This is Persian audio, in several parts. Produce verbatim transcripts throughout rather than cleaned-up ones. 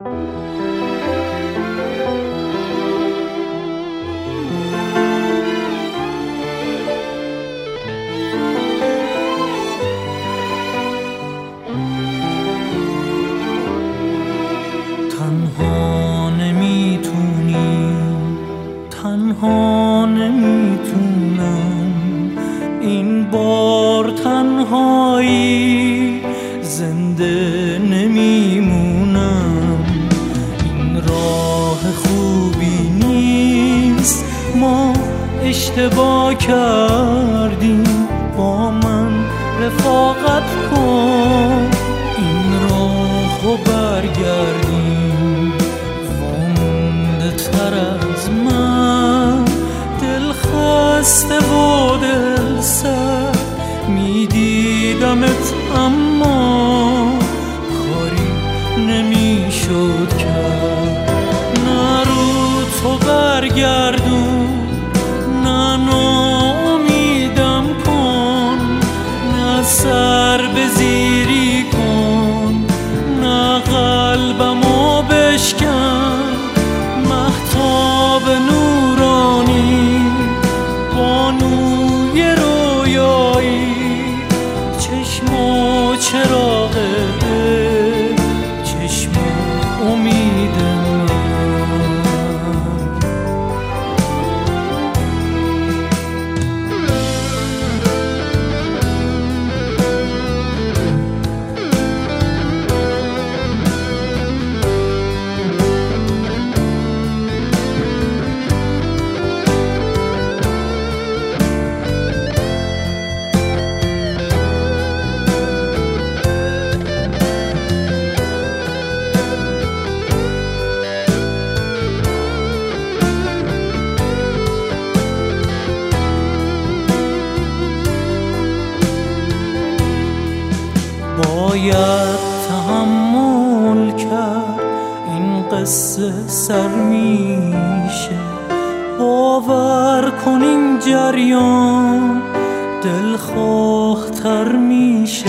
تنها نمیتونی، تنها نمیتونم، این بار تنهایی زنده نمیمونم. این راه خوبی نیست، ما اشتباه کردیم، با من رفاقت کن، این راهو برگردیم. وامونده تر از من، دل خسته و دل سر، میدیدمت اما کاری نمیشد کرد. نه رو تو برگردون، نه ناامیدم کن، نه سر به زیری کن، نه قلبمو بشکن. مهتاب نورانی، بانوی رویایی، چشم و چراغ دل، چشم و امید من. باید تحمل کرد، این قصه سر میشه. باور کن این جریان دلخواه تر میشه.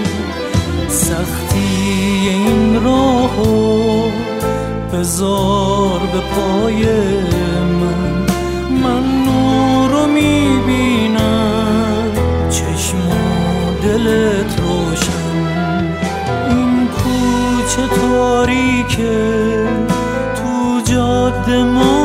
سختی این راهو بذار به پای من، من نورو میبینم، چشم و دلت روشن. چه تاریکه تو جاده ما